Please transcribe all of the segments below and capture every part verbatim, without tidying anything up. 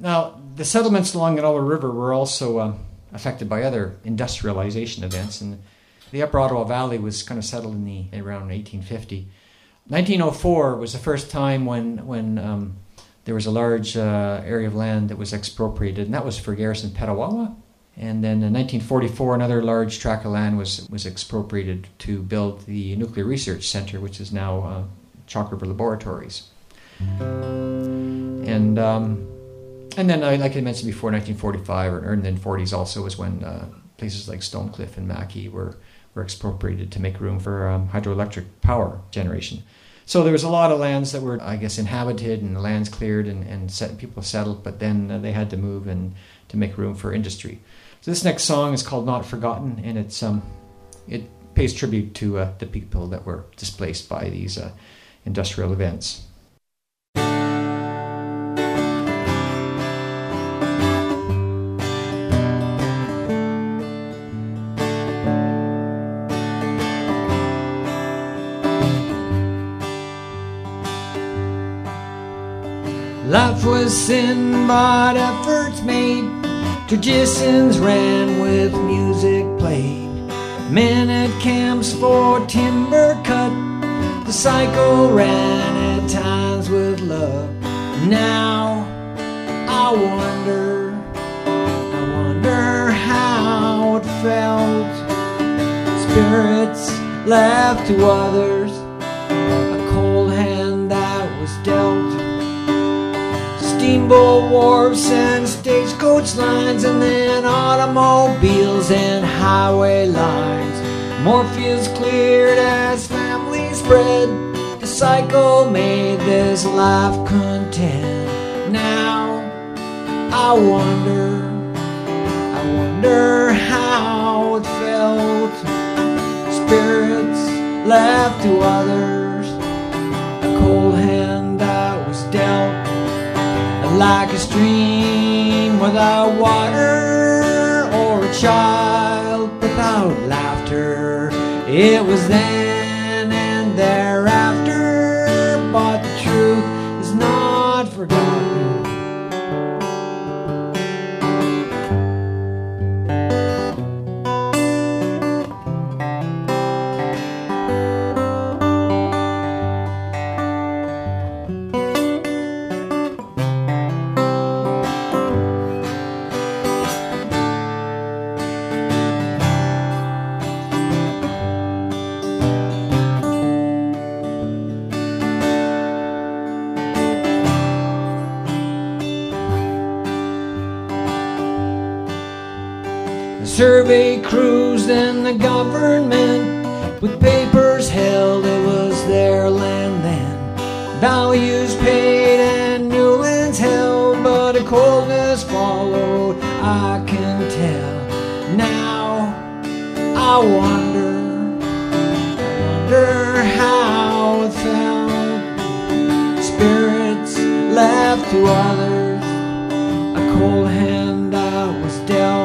Now, the settlements along the Ottawa River were also um, affected by other industrialization events, and the Upper Ottawa Valley was kind of settled in the around eighteen fifty. nineteen oh four was the first time when when um, there was a large uh, area of land that was expropriated, and that was for Garrison Petawawa. And then in nineteen forty-four, another large tract of land was was expropriated to build the Nuclear Research Center, which is now uh, Chalk River Laboratories. And um, and then, uh, like I mentioned before, nineteen forty-five, or in the forties also, was when uh, places like Stonecliff and Mackay were, were expropriated to make room for um, hydroelectric power generation. So there was a lot of lands that were, I guess, inhabited and the lands cleared and, and set, people settled, but then uh, they had to move and to make room for industry. So this next song is called Not Forgotten, and it's um, it pays tribute to uh, the people that were displaced by these uh, industrial events. Life was sin, but efforts made. Traditions ran with music played. Men at camps for timber cut. The cycle ran at times with love. Now I wonder, I wonder how it felt. Spirits left to others, a cold hand that was dealt. Steamboat wharves and stagecoach lines, and then automobiles and highway lines. More fields cleared as families spread. The cycle made this life content. Now I wonder, I wonder how it felt. Spirits left to others, a cold hand that was dealt. Like a stream without water, or a child without laughter. It was then and thereafter, but the truth is not forgotten. Survey crews and the government, with papers held, it was their land then. Values paid and new lands held, but a coldness followed, I can tell. Now I wonder, I wonder how it felt. Spirits left to others, a cold hand that was dealt.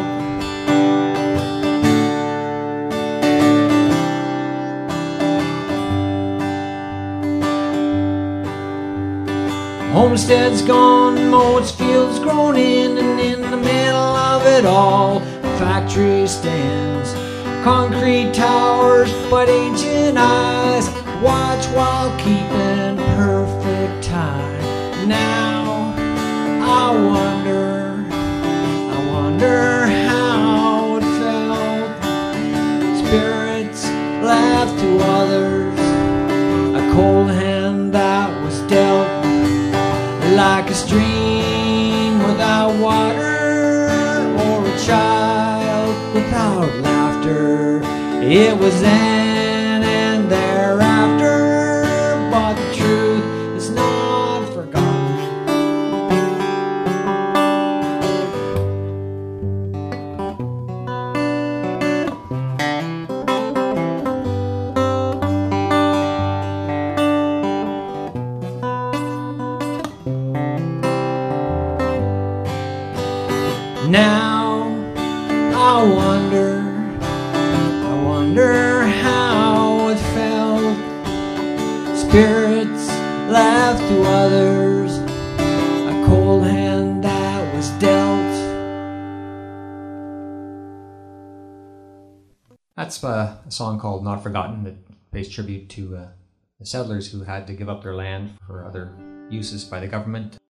Homesteads gone, moats, fields grown in, and in the middle of it all, a factory stands. Concrete towers, but ancient eyes watch while keeping perfect time. Now I wonder, I wonder how it felt. Spirits left to others, a cold hand that was dealt. Like a stream without water, or a child without laughter. It was then and thereafter, but the truth is not forgotten. Now I wonder, I wonder how it felt. Spirits left to others, a cold hand that That's uh, a song called Not Forgotten that pays tribute to uh, the settlers who had to give up their land for other uses by the government.